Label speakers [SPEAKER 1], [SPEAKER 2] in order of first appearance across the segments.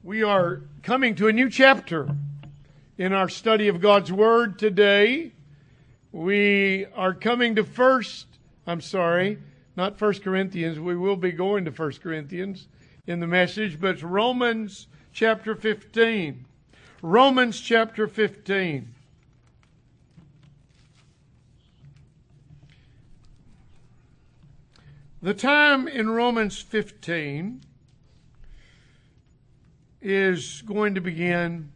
[SPEAKER 1] We are coming to a new chapter in our study of God's Word today. We are coming to not 1 Corinthians. We will be going to 1 Corinthians in the message, but it's Romans chapter 15. Romans chapter 15. The time in Romans 15 is going to begin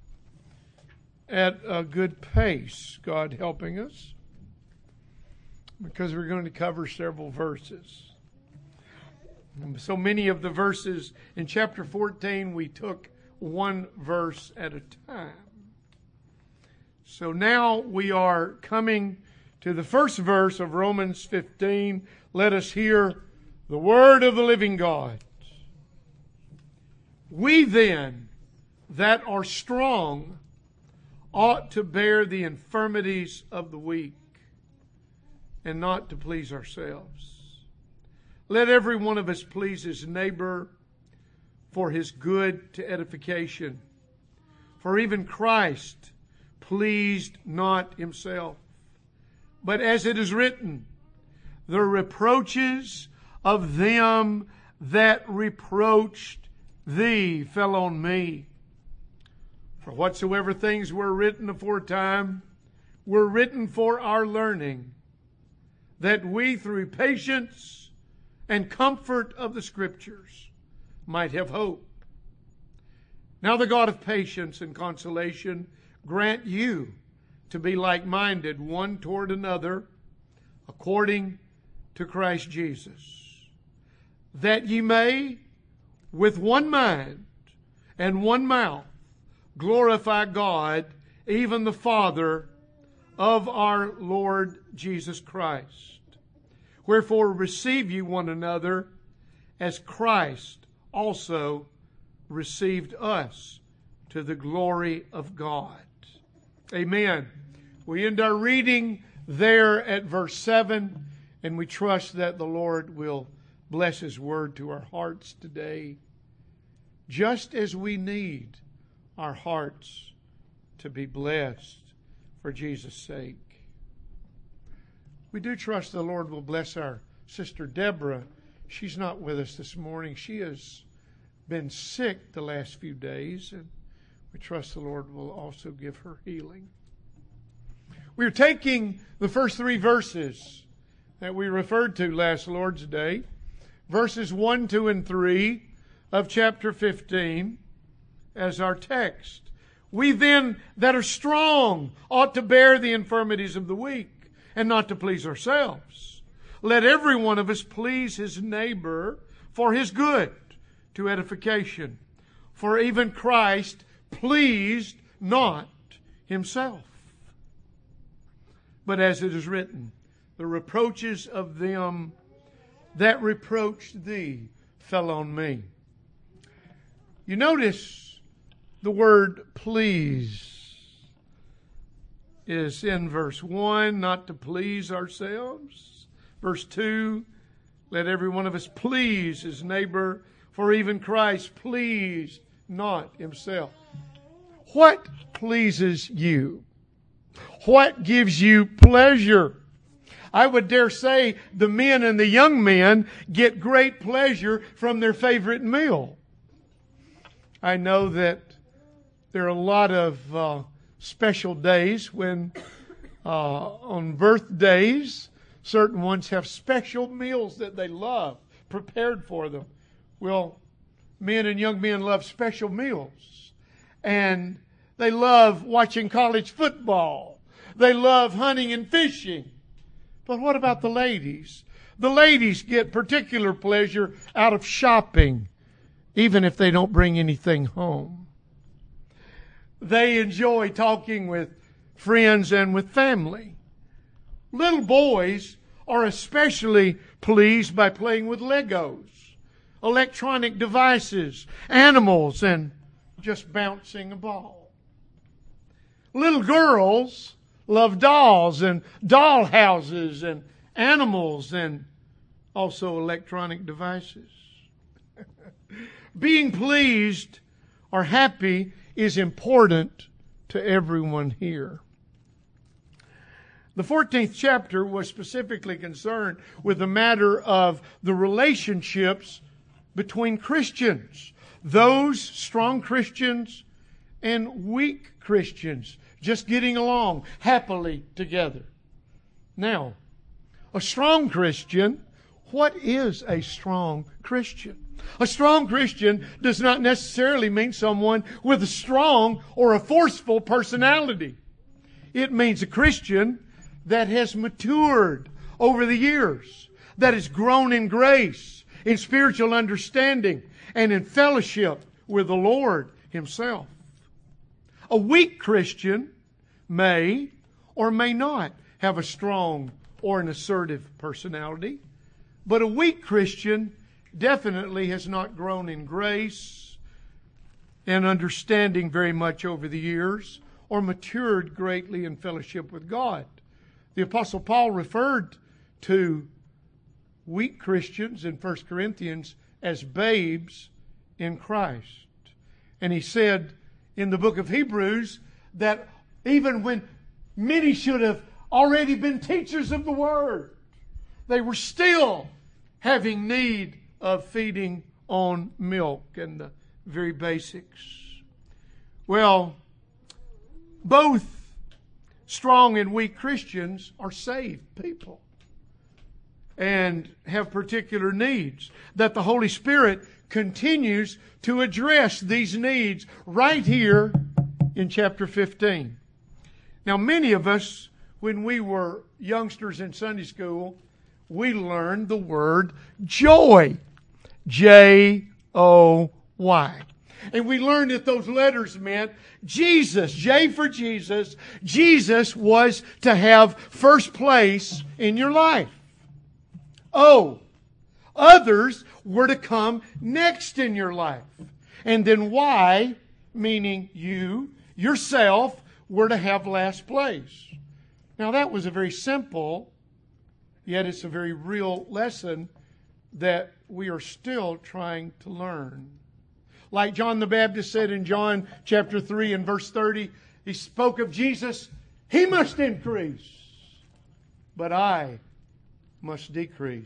[SPEAKER 1] at a good pace, God helping us, because we're going to cover several verses. So many of the verses in chapter 14, we took one verse at a time. So now we are coming to the first verse of Romans 15. Let us hear the word of the living God. We then that are strong ought to bear the infirmities of the weak and not to please ourselves. Let every one of us please his neighbor for his good to edification. For even Christ pleased not himself, but as it is written, the reproaches of them that reproached thee fell on me. For whatsoever things were written aforetime were written for our learning, that we through patience and comfort of the Scriptures might have hope. Now the God of patience and consolation grant you to be like-minded one toward another, according to Christ Jesus, that ye may with one mind and one mouth glorify God, even the Father of our Lord Jesus Christ. Wherefore receive ye one another, as Christ also received us, to the glory of God. Amen. We end our reading there at verse 7, and we trust that the Lord will bless His word to our hearts today, just as we need our hearts to be blessed for Jesus' sake. We do trust the Lord will bless our sister Deborah. She's not with us this morning. She has been sick the last few days, and we trust the Lord will also give her healing. We're taking the first three verses that we referred to last Lord's Day, verses 1, 2, and 3 of chapter 15 as our text. We then that are strong ought to bear the infirmities of the weak and not to please ourselves. Let every one of us please his neighbor for his good to edification. For even Christ pleased not himself. But as it is written, the reproaches of them that reproached thee fell on me. You notice the word please is in verse 1, not to please ourselves. Verse 2, let every one of us please his neighbor, for even Christ pleased not himself. What pleases you? What gives you pleasure? I would dare say the men and the young men get great pleasure from their favorite meal. I know that there are a lot of special days when on birthdays, certain ones have special meals that they love prepared for them. Well, men and young men love special meals. And they love watching college football. They love hunting and fishing. But what about the ladies? The ladies get particular pleasure out of shopping, even if they don't bring anything home. They enjoy talking with friends and with family. Little boys are especially pleased by playing with Legos, electronic devices, animals, and just bouncing a ball. Little girls love dolls and doll houses and animals and also electronic devices. Being pleased or happy is important to everyone here. The 14th chapter was specifically concerned with the matter of the relationships between Christians. Those strong Christians and weak Christians just getting along happily together. Now, a strong Christian, what is a strong Christian? A strong Christian does not necessarily mean someone with a strong or a forceful personality. It means a Christian that has matured over the years, that has grown in grace, in spiritual understanding, and in fellowship with the Lord Himself. A weak Christian may or may not have a strong or an assertive personality, but a weak Christian definitely has not grown in grace and understanding very much over the years, or matured greatly in fellowship with God. The Apostle Paul referred to weak Christians in 1 Corinthians as babes in Christ. And he said in the book of Hebrews that even when many should have already been teachers of the Word, they were still having need of feeding on milk and the very basics. Well, both strong and weak Christians are saved people and have particular needs that the Holy Spirit continues to address these needs right here in chapter 15. Now, many of us, when we were youngsters in Sunday school, we learned the word joy. J-O-Y. And we learned that those letters meant Jesus, J for Jesus. Jesus was to have first place in your life. O, others were to come next in your life. And then Y, meaning you, yourself, were to have last place. Now that was a very simple, yet it's a very real lesson that we are still trying to learn. Like John the Baptist said in John chapter 3 and verse 30, he spoke of Jesus, He must increase, but I must decrease.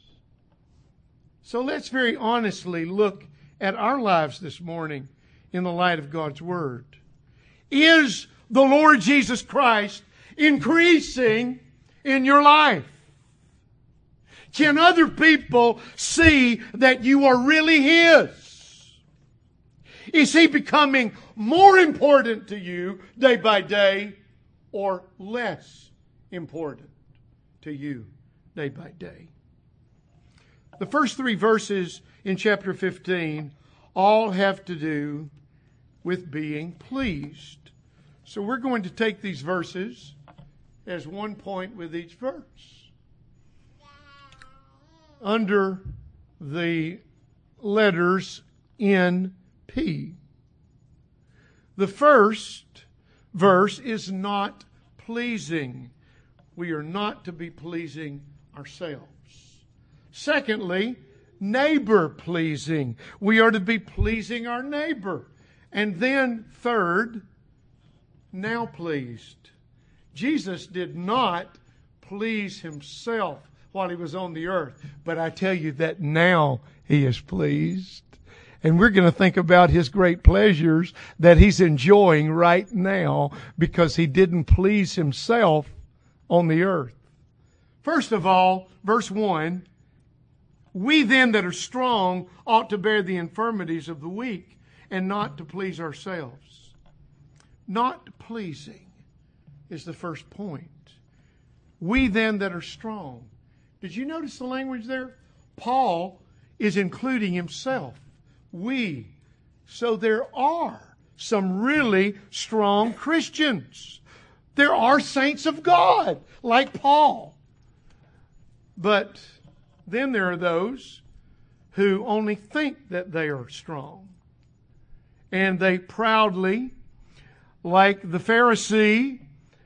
[SPEAKER 1] So let's very honestly look at our lives this morning in the light of God's Word. Is the Lord Jesus Christ increasing in your life? Can other people see that you are really His? Is He becoming more important to you day by day or less important to you day by day? The first 3 verses in chapter 15 all have to do with being pleased. So we're going to take these verses as one point with each verse. Under the letters N-P. The first verse is not pleasing. We are not to be pleasing ourselves. Secondly, neighbor pleasing. We are to be pleasing our neighbor. And then third, now pleased. Jesus did not please Himself while He was on the earth. But I tell you that now He is pleased. And we're going to think about His great pleasures that He's enjoying right now because He didn't please Himself on the earth. First of all, verse 1, we then that are strong ought to bear the infirmities of the weak and not to please ourselves. Not pleasing is the first point. We then that are strong. Did you notice the language there? Paul is including himself. We. So there are some really strong Christians. There are saints of God like Paul. But then there are those who only think that they are strong. And they proudly, like the Pharisee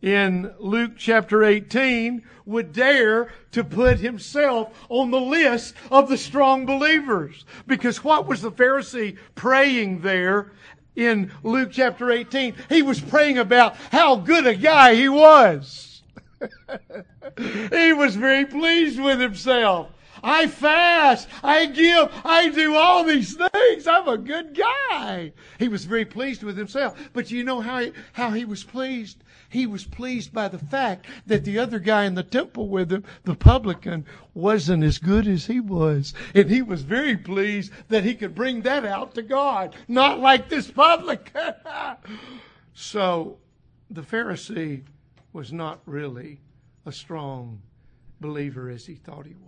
[SPEAKER 1] in Luke chapter 18 would dare to put himself on the list of the strong believers. Because what was the Pharisee praying there in Luke chapter 18? He was praying about how good a guy he was. He was very pleased with himself. I fast, I give, I do all these things. I'm a good guy. He was very pleased with himself. But you know how he was pleased? He was pleased by the fact that the other guy in the temple with him, the publican, wasn't as good as he was. And he was very pleased that he could bring that out to God. Not like this publican. So the Pharisee was not really a strong believer as he thought he was.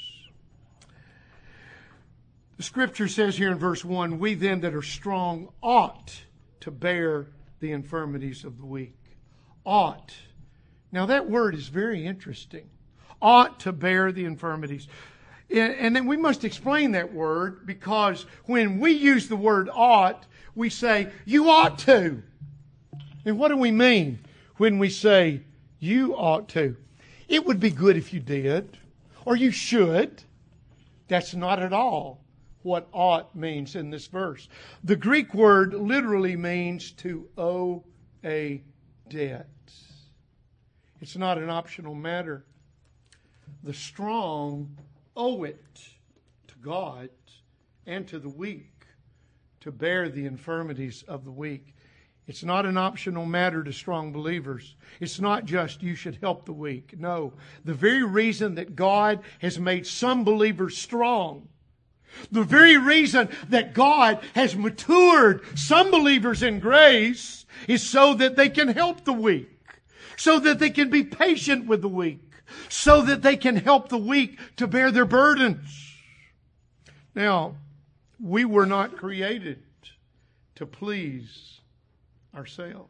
[SPEAKER 1] The Scripture says here in verse 1, we then that are strong ought to bear the infirmities of the weak. Ought. Now that word is very interesting. Ought to bear the infirmities. And then we must explain that word, because when we use the word ought, we say, you ought to. And what do we mean when we say, you ought to? It would be good if you did, or you should. That's not at all what ought means in this verse. The Greek word literally means to owe a debt. It's not an optional matter. The strong owe it to God and to the weak to bear the infirmities of the weak. It's not an optional matter to strong believers. It's not just you should help the weak. No, the very reason that God has made some believers strong, the very reason that God has matured some believers in grace, is so that they can help the weak, so that they can be patient with the weak, so that they can help the weak to bear their burdens. Now, we were not created to please ourselves.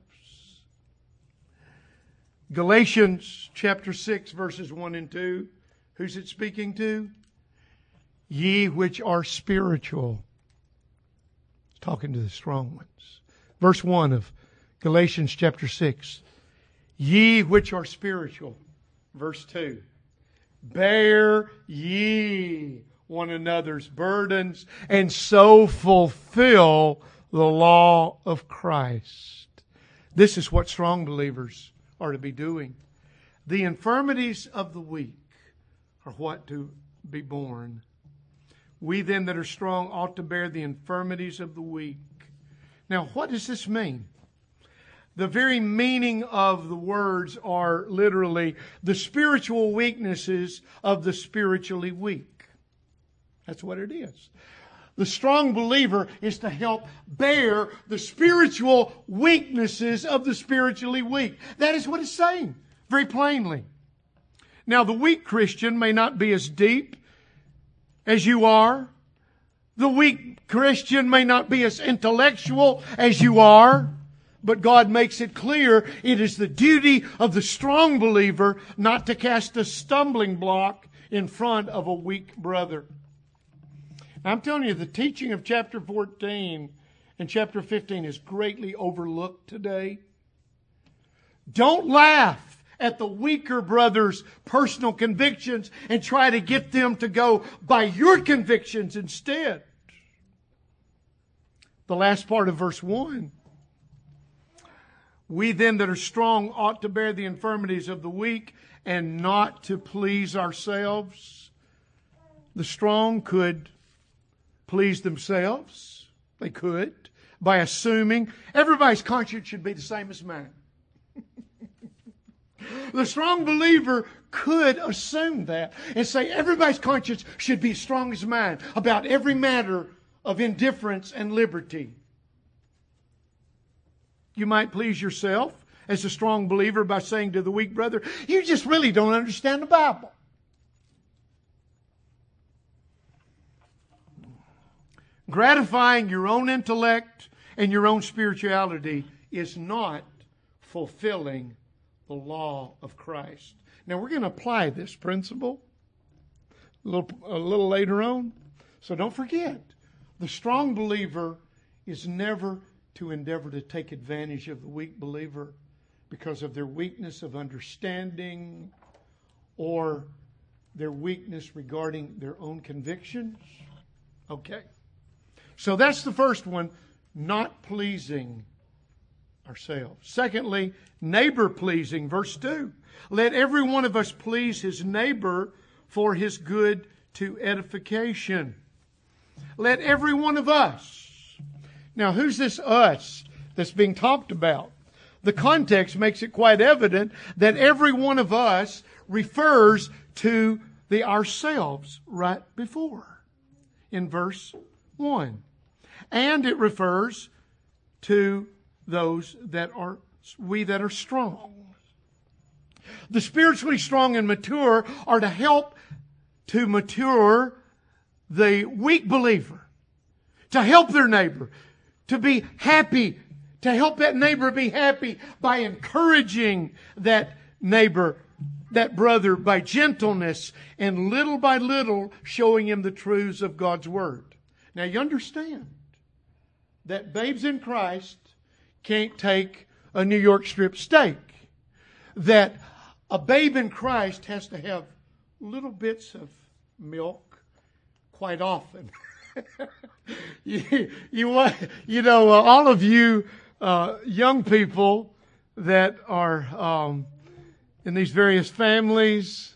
[SPEAKER 1] Galatians chapter 6 verses 1 and 2. Who's it speaking to? Ye which are spiritual. It's talking to the strong ones. Verse 1 of Galatians chapter 6. Ye which are spiritual. Verse 2. Bear ye one another's burdens, and so fulfill the law of Christ. This is what strong believers are to be doing. The infirmities of the weak are what to be borne. We then that are strong ought to bear the infirmities of the weak. Now, what does this mean? The very meaning of the words are literally the spiritual weaknesses of the spiritually weak. That's what it is. The strong believer is to help bear the spiritual weaknesses of the spiritually weak. That is what it's saying, very plainly. Now, the weak Christian may not be as deep as you are. The weak Christian may not be as intellectual as you are. But God makes it clear it is the duty of the strong believer not to cast a stumbling block in front of a weak brother. I'm telling you, the teaching of chapter 14 and chapter 15 is greatly overlooked today. Don't laugh at the weaker brother's personal convictions and try to get them to go by your convictions instead. The last part of verse 1. We then that are strong ought to bear the infirmities of the weak and not to please ourselves. The strong could please themselves. They could, by assuming everybody's conscience should be the same as mine. The strong believer could assume that and say everybody's conscience should be as strong as mine about every matter of indifference and liberty. You might please yourself as a strong believer by saying to the weak brother, you just really don't understand the Bible. Gratifying your own intellect and your own spirituality is not fulfilling the law of Christ. Now we're going to apply this principle a little later on. So don't forget, the strong believer is never to endeavor to take advantage of the weak believer. because of their weakness of understanding or their weakness regarding their own convictions? Okay. So that's the first one, not pleasing ourselves. Secondly, neighbor pleasing. Verse 2. Let every one of us please his neighbor for his good to edification. Let every one of us. Now, who's this us that's being talked about? The context makes it quite evident that every one of us refers to the ourselves right before in verse 1. And it refers to those that are strong. The spiritually strong and mature are to help to mature the weak believer, to help their neighbor, to be happy, to help that neighbor be happy by encouraging that neighbor, that brother, by gentleness and little by little showing him the truths of God's Word. Now you understand that babes in Christ can't take a New York strip steak. That a babe in Christ has to have little bits of milk quite often. All of you young people that are in these various families,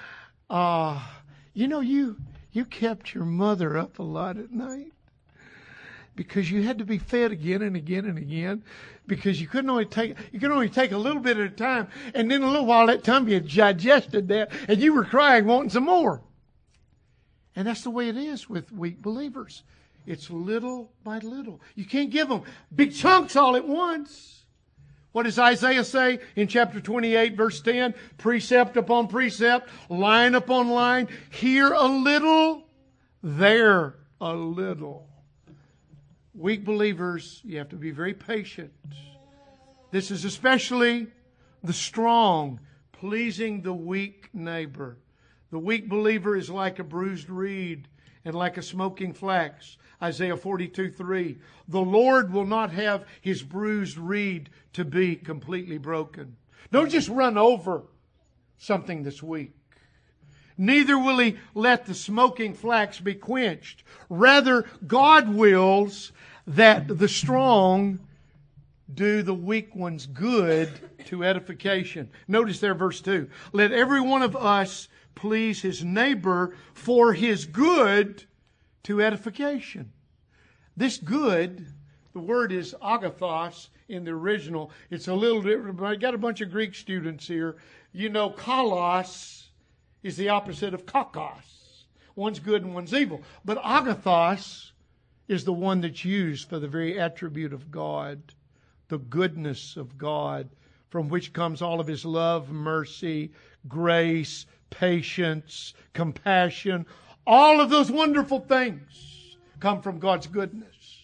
[SPEAKER 1] you kept your mother up a lot at night because you had to be fed again and again and again, because you could only take a little bit at a time, and then a little while that time you had digested that, and you were crying, wanting some more. And that's the way it is with weak believers. It's little by little. You can't give them big chunks all at once. What does Isaiah say in chapter 28, verse 10? Precept upon precept, line upon line, here a little, there a little. Weak believers, you have to be very patient. This is especially the strong, pleasing the weak neighbor. The weak believer is like a bruised reed and like a smoking flax. Isaiah 42:3. The Lord will not have his bruised reed to be completely broken. Don't just run over something that's weak. Neither will he let the smoking flax be quenched. Rather, God wills that the strong do the weak ones good to edification. Notice there, verse 2. Let every one of us please his neighbor for his good to edification. This good, the word is agathos in the original. It's a little different. I got a bunch of Greek students here. You know, kalos is the opposite of kakos. One's good and one's evil. But agathos is the one that's used for the very attribute of God, the goodness of God, from which comes all of his love, mercy, grace, patience, compassion. All of those wonderful things come from God's goodness.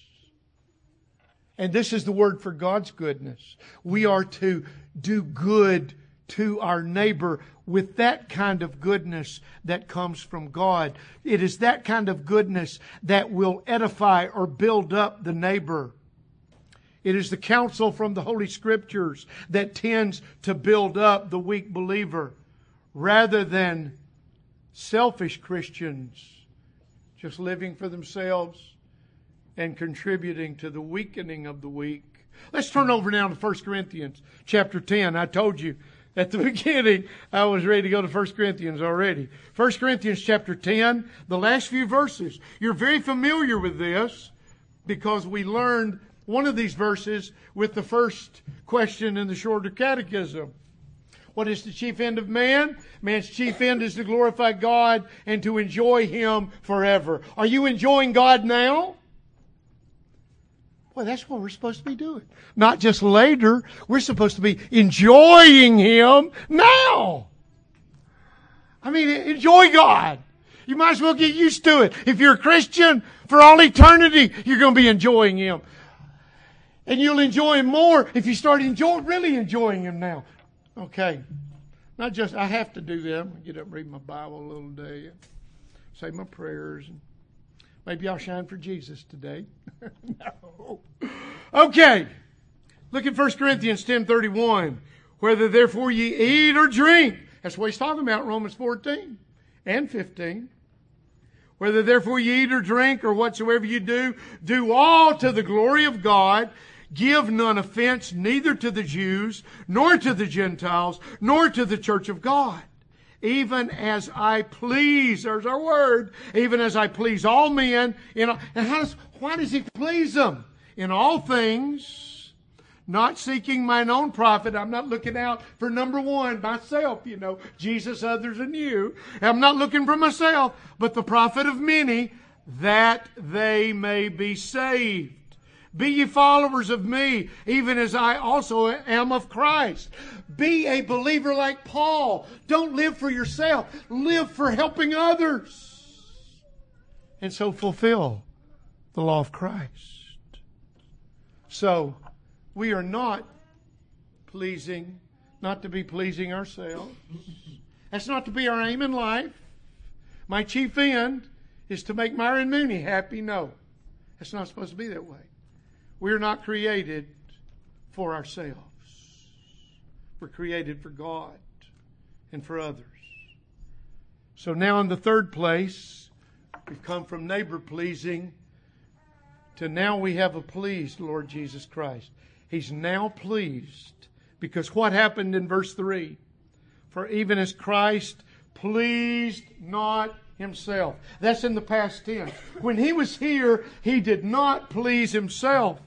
[SPEAKER 1] And this is the word for God's goodness. We are to do good to our neighbor with that kind of goodness that comes from God. It is that kind of goodness that will edify or build up the neighbor. It is the counsel from the Holy Scriptures that tends to build up the weak believer, rather than selfish Christians just living for themselves and contributing to the weakening of the weak. Let's turn over now to 1 Corinthians chapter 10. I told you at the beginning I was ready to go to 1 Corinthians already. 1 Corinthians chapter 10, the last few verses. You're very familiar with this because we learned one of these verses with the first question in the shorter catechism. What is the chief end of man? Man's chief end is to glorify God and to enjoy Him forever. Are you enjoying God now? Well, that's what we're supposed to be doing. Not just later. We're supposed to be enjoying Him now. I mean, enjoy God. You might as well get used to it. If you're a Christian, for all eternity, you're going to be enjoying Him. And you'll enjoy Him more if you start really enjoying Him now. Okay. Not just, I have to do that. I'm going to get up and read my Bible a little day. Say my prayers. And maybe I'll shine for Jesus today. No. Okay. Look at 1 Corinthians 10:31. Whether therefore ye eat or drink. That's what he's talking about, Romans 14 and 15. Whether therefore ye eat or drink or whatsoever you do, do all to the glory of God. Give none offense neither to the Jews, nor to the Gentiles, nor to the church of God. Even as I please, there's our word, even as I please all men. And why does he please them? In all things, not seeking mine own profit. I'm not looking out for number one, myself, Jesus, others, and you. I'm not looking for myself, but the profit of many, that they may be saved. Be ye followers of me, even as I also am of Christ. Be a believer like Paul. Don't live for yourself. Live for helping others. And so fulfill the law of Christ. So, we are not to be pleasing ourselves. That's not to be our aim in life. My chief end is to make Myron Mooney happy. No, that's not supposed to be that way. We're not created for ourselves. We're created for God and for others. So now in the third place, we've come from neighbor pleasing to now we have a pleased Lord Jesus Christ. He's now pleased because what happened in verse 3? For even as Christ pleased not himself. That's in the past tense. When he was here, he did not please himself.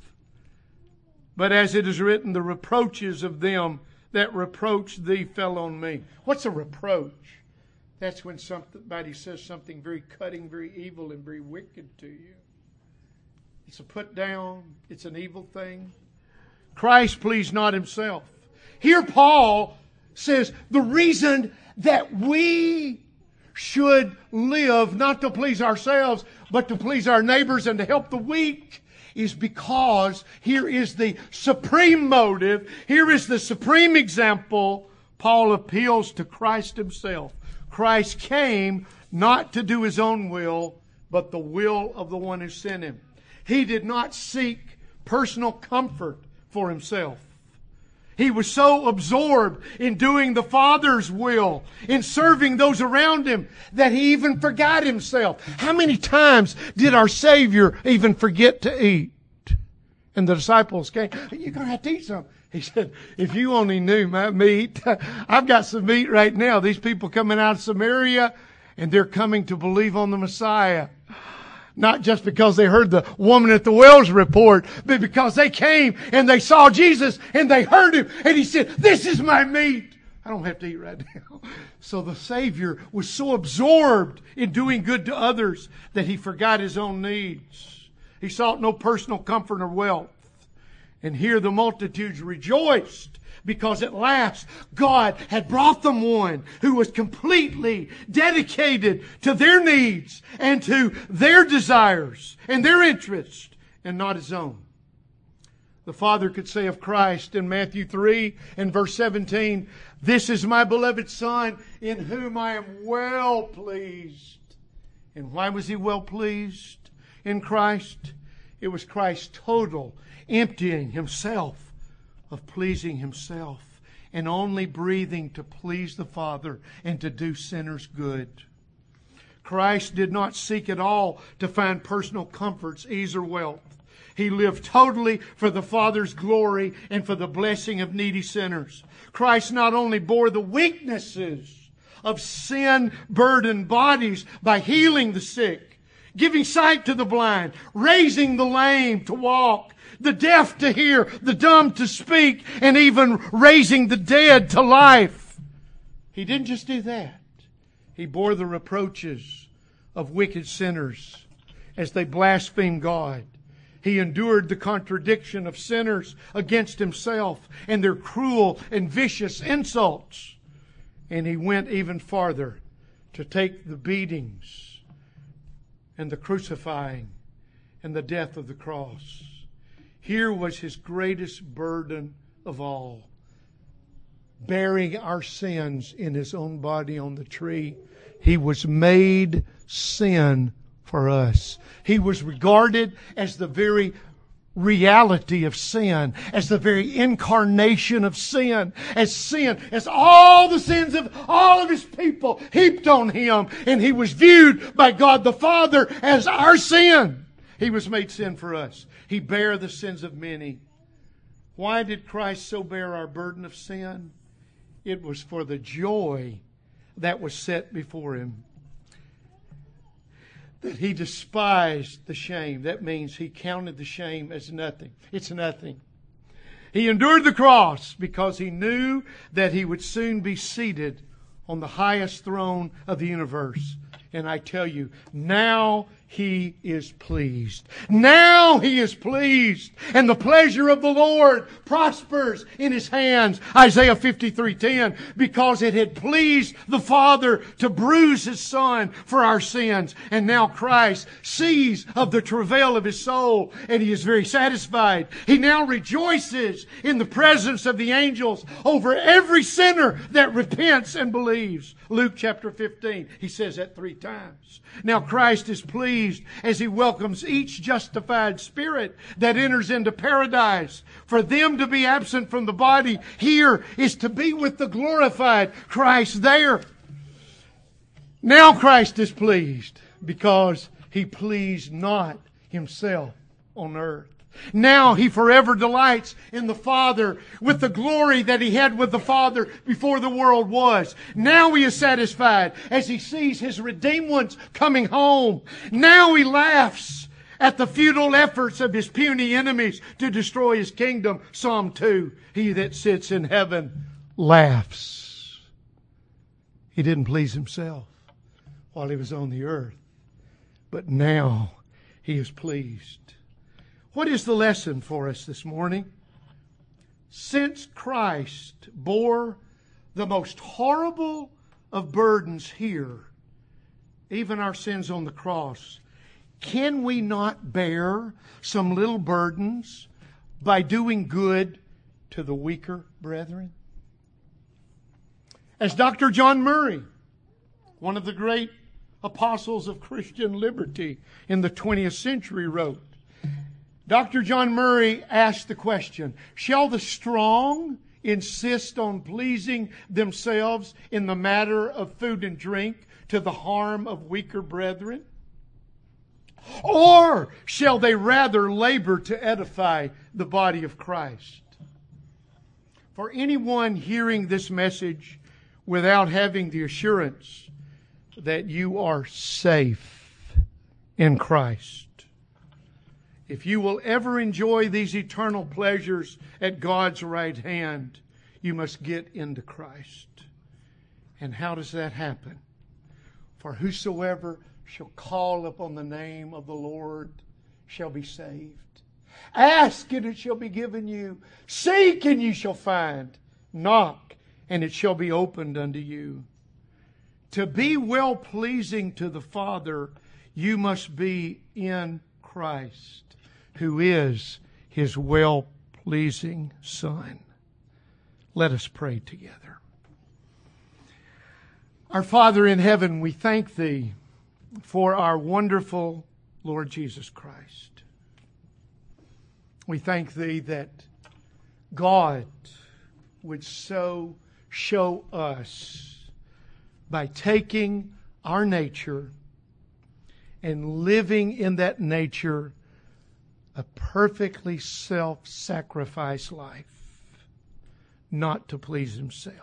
[SPEAKER 1] But as it is written, the reproaches of them that reproach thee fell on me. What's a reproach? That's when somebody says something very cutting, very evil, and very wicked to you. It's a put down. It's an evil thing. Christ pleased not himself. Here Paul says the reason that we should live not to please ourselves, but to please our neighbors and to help the weak is because here is the supreme motive. Here is the supreme example. Paul appeals to Christ himself. Christ came not to do his own will, but the will of the one who sent him. He did not seek personal comfort for himself. He was so absorbed in doing the Father's will, in serving those around him, that he even forgot himself. How many times did our Savior even forget to eat? And the disciples came, you're going to have to eat some. He said, if you only knew my meat, I've got some meat right now. These people coming out of Samaria, and they're coming to believe on the Messiah. Not just because they heard the woman at the well's report, but because they came and they saw Jesus and they heard him and he said, this is my meat. I don't have to eat right now. So the Savior was so absorbed in doing good to others that he forgot his own needs. He sought no personal comfort or wealth. And here the multitudes rejoiced because at last God had brought them one who was completely dedicated to their needs and to their desires and their interests and not his own. The Father could say of Christ in Matthew 3 and verse 17, this is my beloved Son in whom I am well pleased. And why was he well pleased in Christ? It was Christ's total emptying himself of pleasing himself and only breathing to please the Father and to do sinners good. Christ did not seek at all to find personal comforts, ease, or wealth. He lived totally for the Father's glory and for the blessing of needy sinners. Christ not only bore the weaknesses of sin-burdened bodies by healing the sick, giving sight to the blind, raising the lame to walk, the deaf to hear, the dumb to speak, and even raising the dead to life. He didn't just do that. He bore the reproaches of wicked sinners as they blasphemed God. He endured the contradiction of sinners against himself and their cruel and vicious insults. And he went even farther to take the beatings and the crucifying and the death of the cross. Here was his greatest burden of all, bearing our sins in his own body on the tree. He was made sin for us. He was regarded as the very reality of sin, as the very incarnation of sin, as all the sins of all of His people heaped on Him, and He was viewed by God the Father as our sin. He was made sin for us. He bare the sins of many. Why did Christ so bear our burden of sin? It was for the joy that was set before Him, that He despised the shame. That means He counted the shame as nothing. It's nothing. He endured the cross because He knew that He would soon be seated on the highest throne of the universe. And I tell you, now He is pleased. Now He is pleased. And the pleasure of the Lord prospers in His hands. Isaiah 53:10. Because it had pleased the Father to bruise His Son for our sins. And now Christ sees of the travail of His soul. And He is very satisfied. He now rejoices in the presence of the angels over every sinner that repents and believes. Luke chapter 15. He says that 3 times. Now Christ is pleased as He welcomes each justified spirit that enters into paradise. For them to be absent from the body here is to be with the glorified Christ there. Now Christ is pleased because He pleased not Himself on earth. Now He forever delights in the Father with the glory that He had with the Father before the world was. Now He is satisfied as He sees His redeemed ones coming home. Now He laughs at the futile efforts of His puny enemies to destroy His kingdom. Psalm 2, He that sits in heaven laughs. He didn't please Himself while He was on the earth, but now He is pleased. What is the lesson for us this morning? Since Christ bore the most horrible of burdens here, even our sins on the cross, can we not bear some little burdens by doing good to the weaker brethren? As Dr. John Murray, one of the great apostles of Christian liberty in the 20th century, wrote, Dr. John Murray asked the question, shall the strong insist on pleasing themselves in the matter of food and drink to the harm of weaker brethren? Or shall they rather labor to edify the body of Christ? For anyone hearing this message without having the assurance that you are safe in Christ, if you will ever enjoy these eternal pleasures at God's right hand, you must get into Christ. And how does that happen? For whosoever shall call upon the name of the Lord shall be saved. Ask and it shall be given you. Seek and you shall find. Knock and it shall be opened unto you. To be well-pleasing to the Father, you must be in Christ, who is His well-pleasing Son. Let us pray together. Our Father in heaven, we thank Thee for our wonderful Lord Jesus Christ. We thank Thee that God would so show us by taking our nature and living in that nature a perfectly self-sacrifice life, not to please Himself.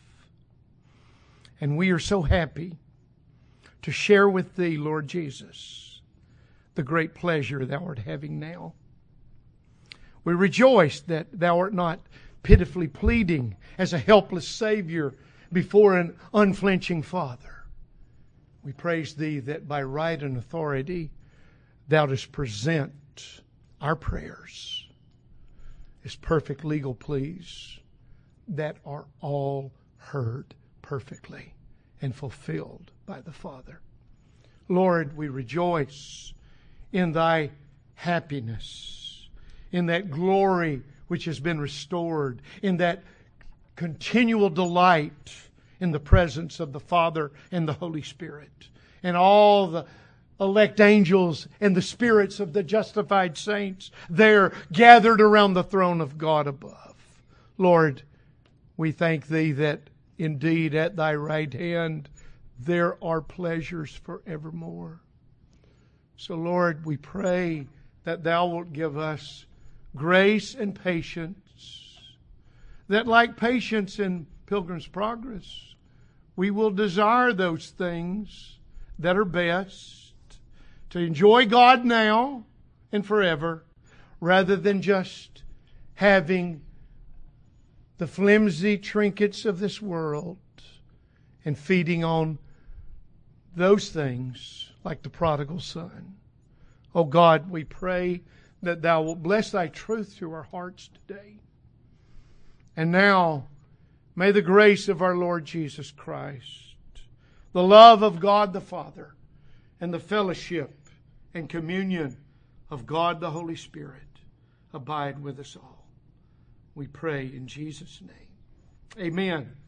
[SPEAKER 1] And we are so happy to share with Thee, Lord Jesus, the great pleasure Thou art having now. We rejoice that Thou art not pitifully pleading as a helpless Savior before an unflinching Father. We praise Thee that by right and authority Thou dost present our prayers as perfect legal pleas that are all heard perfectly and fulfilled by the Father. Lord, we rejoice in Thy happiness, in that glory which has been restored, in that continual delight in the presence of the Father and the Holy Spirit, and all the elect angels and the spirits of the justified saints there gathered around the throne of God above. Lord, we thank Thee that indeed at Thy right hand there are pleasures forevermore. So Lord, we pray that Thou wilt give us grace and patience, that like patience in Pilgrim's Progress, we will desire those things that are best, to enjoy God now and forever, rather than just having the flimsy trinkets of this world and feeding on those things like the prodigal son. Oh God, we pray that Thou wilt bless Thy truth to our hearts today. And now, may the grace of our Lord Jesus Christ, the love of God the Father, and the fellowship and communion of God the Holy Spirit abide with us all. We pray in Jesus' name. Amen.